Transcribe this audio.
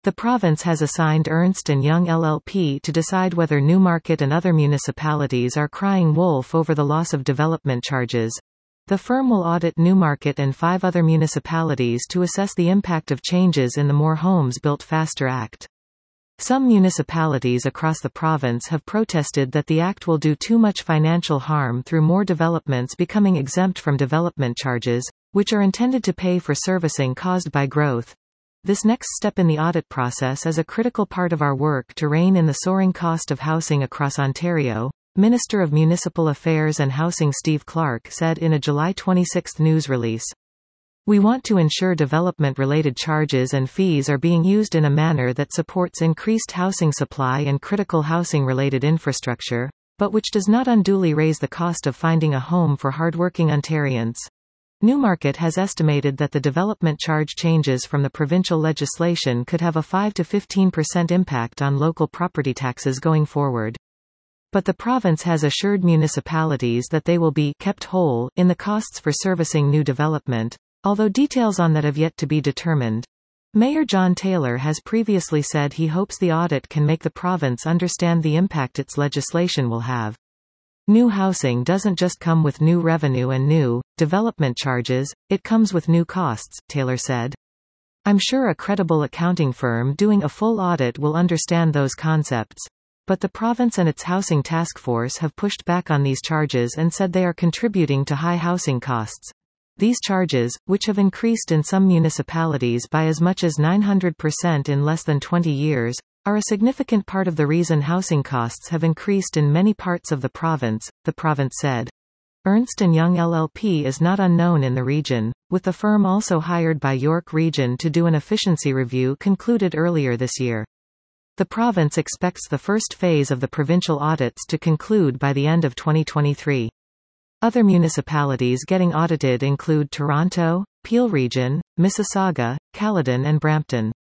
The province has assigned Ernst & Young LLP to decide whether Newmarket and other municipalities are crying wolf over the loss of development charges. The firm will audit Newmarket and 5 other municipalities to assess the impact of changes in the More Homes Built Faster Act. Some municipalities across the province have protested that the act will do too much financial harm through more developments becoming exempt from development charges, which are intended to pay for servicing caused by growth. This next step in the audit process is a critical part of our work to rein in the soaring cost of housing across Ontario, Minister of Municipal Affairs and Housing Steve Clark said in a July 26 news release. We want to ensure development-related charges and fees are being used in a manner that supports increased housing supply and critical housing-related infrastructure, but which does not unduly raise the cost of finding a home for hardworking Ontarians. Newmarket has estimated that the development charge changes from the provincial legislation could have a 5 to 15% impact on local property taxes going forward. But the province has assured municipalities that they will be kept whole in the costs for servicing new development, although details on that have yet to be determined. Mayor John Taylor has previously said he hopes the audit can make the province understand the impact its legislation will have. New housing doesn't just come with new revenue and new development charges, it comes with new costs, Taylor said. I'm sure a credible accounting firm doing a full audit will understand those concepts. But the province and its housing task force have pushed back on these charges and said they are contributing to high housing costs. These charges, which have increased in some municipalities by as much as 900% in less than 20 years, are a significant part of the reason housing costs have increased in many parts of the province said. Ernst & Young LLP is not unknown in the region, with the firm also hired by York Region to do an efficiency review concluded earlier this year. The province expects the first phase of the provincial audits to conclude by the end of 2023. Other municipalities getting audited include Toronto, Peel Region, Mississauga, Caledon and Brampton.